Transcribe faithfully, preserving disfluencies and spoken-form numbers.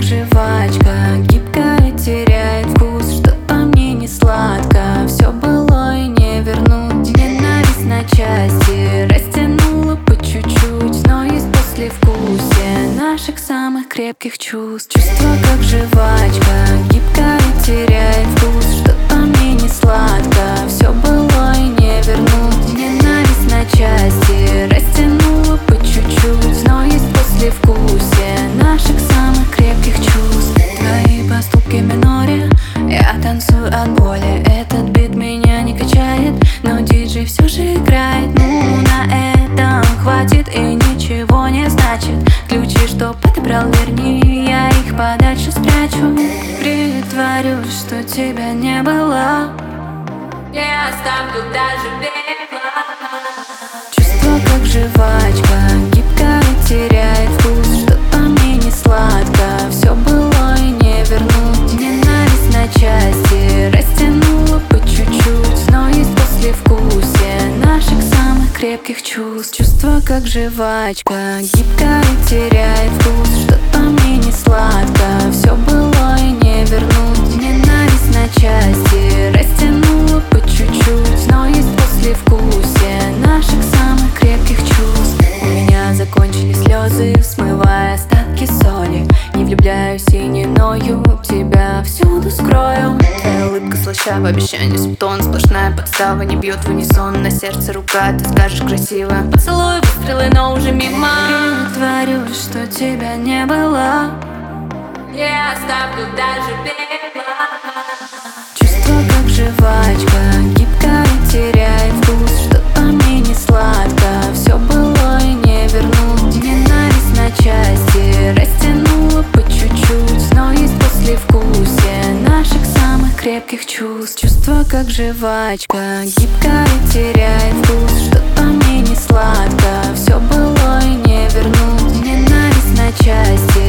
жвачка, гибкая, теряет вкус. Что-то мне не сладко, все было и не вернуть. Ненависть на части растянула по чуть-чуть, но есть послевкусие наших самых крепких чувств. Чувство как жвачка, гибкая, теряет вкус. Что-то мне не сладко, все было и не вернуть. Ненависть на части растянула по чуть-чуть, но есть послевкусие наших самых крепких чувств. Твои поступки в миноре, я танцую от боли. Этот бит меня не качает, но диджей все же играет. Ну, на этом хватит и ничего не значит. Ключи, что подобрал, верни, я их подальше спрячу. Притворюсь, что тебя не было, я оставлю даже бело. Чувство как жвачка, гибкая, теряет вкус. Что-то мне не сладко, все было и не вернуть. Ненависть на части растянула по чуть-чуть, но есть послевкусие наших самых крепких чувств. Чувство как жвачка, гибкая, теряет вкус. Что-то мне не сладко, все было и не вернуть. Ненависть на части растянула по чуть-чуть, но есть послевкусие наших самых крепких чувств. У меня закончились слезы, смывая остатки соли. Не влюбляюсь и не ною, тебя всюду скрою. Твоя улыбка слащава, обещание субтон. Сплошная подстава, не бьет в унисон. На сердце рука, ты скажешь красиво. Поцелуй, выстрелы, но уже мимо. Притворюсь, что тебя не было, я оставлю даже бело. Чувство как жвачка, гибкая, теряет вкус. Что-то мне не сладко, все было и не вернуть. Ненависть на части растянула по чуть-чуть, но есть послевкусие наших самых крепких чувств. Чувство как жвачка, гибкая, теряет вкус. Что-то мне не сладко, все было и не вернуть. Ненависть на части